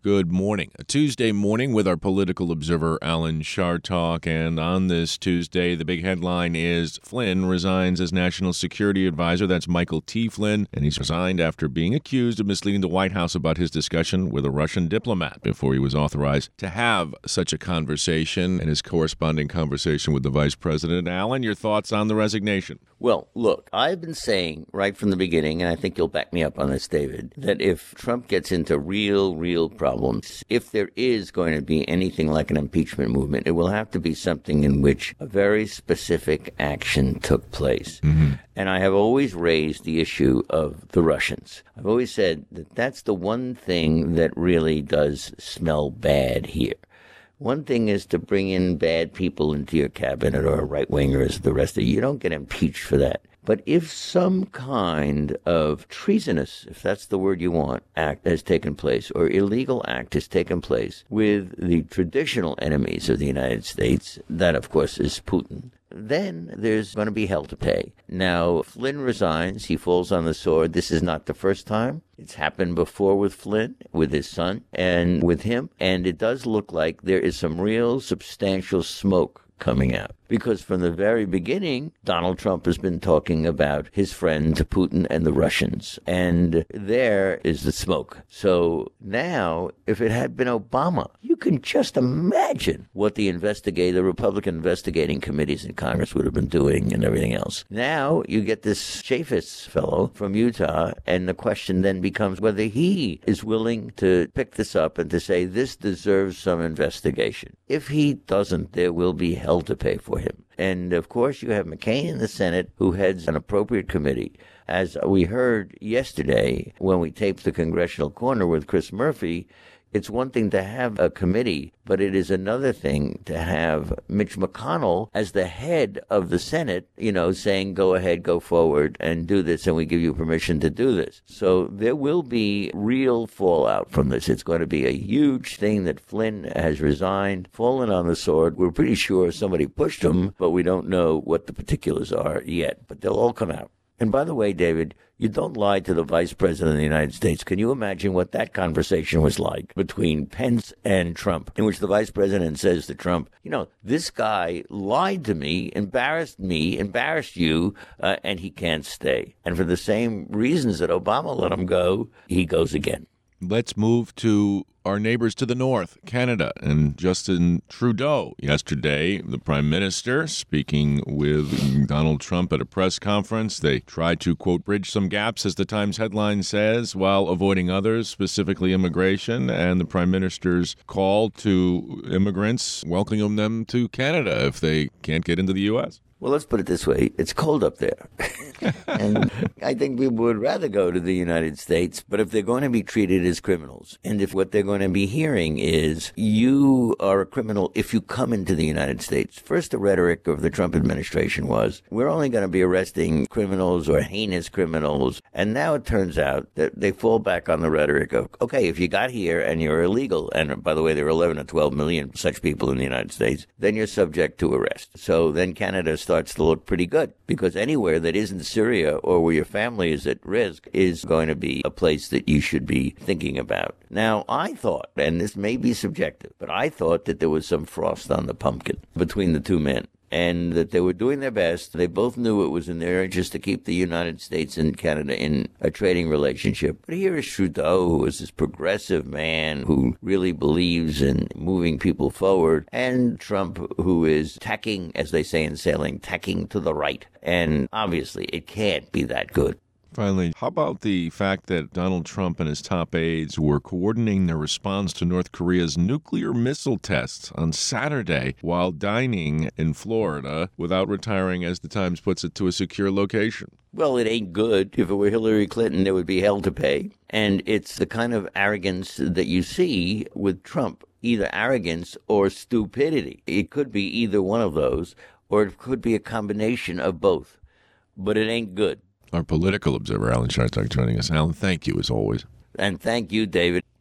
Good morning. A Tuesday morning with our political observer, Alan Chartock. And on this Tuesday, the big headline is Flynn resigns as National Security Advisor. That's Michael T. Flynn. And he's resigned after being accused of misleading the White House about his discussion with a Russian diplomat before he was authorized to have such a conversation and his corresponding conversation with the vice president. Alan, your thoughts on the resignation? Well, look, I've been saying right from the beginning, and I think you'll back me up on this, David, that if Trump gets into real problems, if there is going to be anything like an impeachment movement, it will have to be something in which a very specific action took place. Mm-hmm. And I have always raised the issue of the Russians. I've always said that that's the one thing that really does smell bad here. One thing is to bring in bad people into your cabinet or right-wingers, the rest of you. You don't get impeached for that. But if some kind of treasonous, if that's the word you want, act has taken place or illegal act has taken place with the traditional enemies of the United States, that of course is Putin, then there's going to be hell to pay. Now, Flynn resigns. He falls on the sword. This is not the first time. It's happened before with Flynn, with his son, and with him. And it does look like there is some real substantial smoke coming out. Because from the very beginning, Donald Trump has been talking about his friend Putin and the Russians. And there is the smoke. So now, if it had been Obama, you can just imagine what the Republican investigating committees in Congress would have been doing and everything else. Now, you get this Chaffetz fellow from Utah, and the question then becomes whether he is willing to pick this up and to say this deserves some investigation. If he doesn't, there will be hell to pay for him. And, of course, you have McCain in the Senate, who heads an appropriate committee. As we heard yesterday when we taped the Congressional Corner with Chris Murphy, it's one thing to have a committee, but it is another thing to have Mitch McConnell as the head of the Senate, saying, go ahead, go forward and do this, and we give you permission to do this. So there will be real fallout from this. It's going to be a huge thing that Flynn has resigned, fallen on the sword. We're pretty sure somebody pushed him, but we don't know what the particulars are yet. But they'll all come out. And by the way, David, you don't lie to the Vice President of the United States. Can you imagine what that conversation was like between Pence and Trump, in which the Vice President says to Trump, this guy lied to me, embarrassed you, and he can't stay. And for the same reasons that Obama let him go, he goes again. Let's move to our neighbors to the north, Canada, and Justin Trudeau. Yesterday, the Prime Minister, speaking with Donald Trump at a press conference, they tried to, quote, bridge some gaps, as the Times headline says, while avoiding others, specifically immigration, and the Prime Minister's call to immigrants, welcoming them to Canada if they can't get into the U.S. Well, let's put it this way. It's cold up there. And I think people would rather go to the United States, but if they're going to be treated as criminals, and if what they're going to be hearing is you are a criminal if you come into the United States. First, the rhetoric of the Trump administration was, we're only going to be arresting criminals or heinous criminals. And now it turns out that they fall back on the rhetoric of, okay, if you got here and you're illegal, and by the way, there are 11 or 12 million such people in the United States, then you're subject to arrest. So then Canada starts to look pretty good, because anywhere that isn't Syria or where your family is at risk is going to be a place that you should be thinking about. Now, I thought, and this may be subjective, but I thought that there was some frost on the pumpkin between the two men, and that they were doing their best. They both knew it was in their interest to keep the United States and Canada in a trading relationship. But here is Trudeau, who is this progressive man who really believes in moving people forward, and Trump, who is tacking, as they say in sailing, tacking to the right. And obviously, it can't be that good. Finally, how about the fact that Donald Trump and his top aides were coordinating their response to North Korea's nuclear missile tests on Saturday while dining in Florida without retiring, as the Times puts it, to a secure location? Well, it ain't good. If it were Hillary Clinton, there would be hell to pay. And it's the kind of arrogance that you see with Trump, either arrogance or stupidity. It could be either one of those, or it could be a combination of both. But it ain't good. Our political observer, Alan Chartock, joining us. Alan, thank you as always. And thank you, David.